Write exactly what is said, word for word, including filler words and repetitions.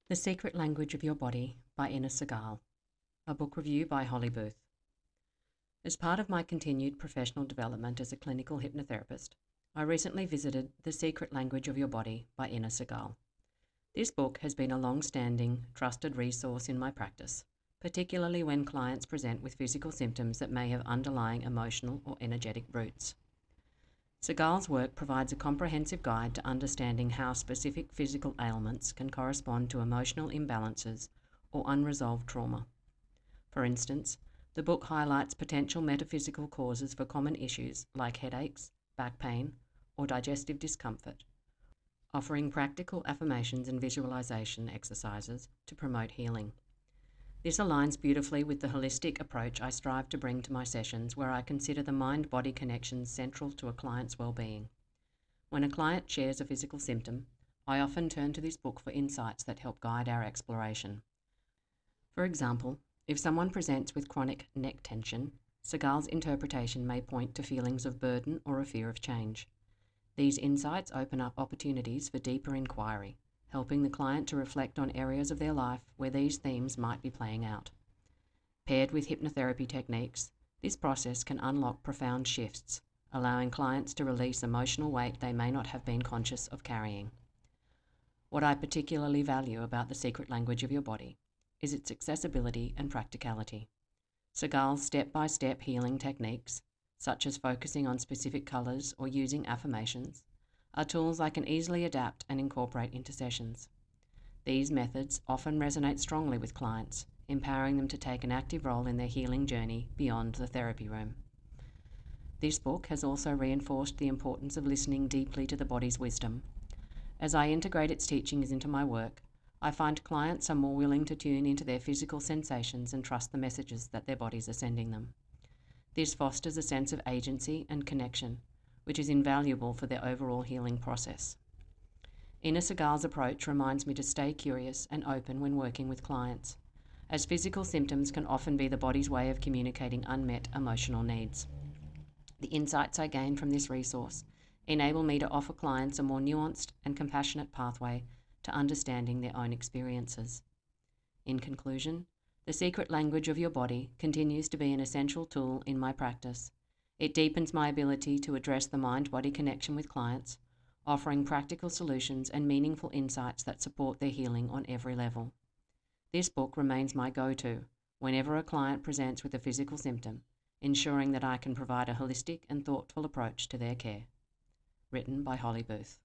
The Secret Language of Your Body by Ines Segal, a book review by Holly Booth. As part of my continued professional development as a clinical hypnotherapist, I recently visited The Secret Language of Your Body by Ines Segal. This book has been a long-standing, trusted resource in my practice, particularly when clients present with physical symptoms that may have underlying emotional or energetic roots. Segal's work provides a comprehensive guide to understanding how specific physical ailments can correspond to emotional imbalances or unresolved trauma. For instance, the book highlights potential metaphysical causes for common issues like headaches, back pain, or digestive discomfort, offering practical affirmations and visualization exercises to promote healing. This aligns beautifully with the holistic approach I strive to bring to my sessions, where I consider the mind-body connections central to a client's well-being. When a client shares a physical symptom, I often turn to this book for insights that help guide our exploration. For example, if someone presents with chronic neck tension, Segal's interpretation may point to feelings of burden or a fear of change. These insights open up opportunities for deeper inquiry, helping the client to reflect on areas of their life where these themes might be playing out. Paired with hypnotherapy techniques, this process can unlock profound shifts, allowing clients to release emotional weight they may not have been conscious of carrying. What I particularly value about The Secret Language of Your Body is its accessibility and practicality. Segal's step-by-step healing techniques, such as focusing on specific colours or using affirmations, are tools I can easily adapt and incorporate into sessions. These methods often resonate strongly with clients, empowering them to take an active role in their healing journey beyond the therapy room. This book has also reinforced the importance of listening deeply to the body's wisdom. As I integrate its teachings into my work, I find clients are more willing to tune into their physical sensations and trust the messages that their bodies are sending them. This fosters a sense of agency and connection, which is invaluable for their overall healing process. Ines Segal's approach reminds me to stay curious and open when working with clients, as physical symptoms can often be the body's way of communicating unmet emotional needs. The insights I gain from this resource enable me to offer clients a more nuanced and compassionate pathway to understanding their own experiences. In conclusion, The Secret Language of Your Body continues to be an essential tool in my practice. It deepens my ability to address the mind-body connection with clients, offering practical solutions and meaningful insights that support their healing on every level. This book remains my go-to whenever a client presents with a physical symptom, ensuring that I can provide a holistic and thoughtful approach to their care. Written by Holly Booth.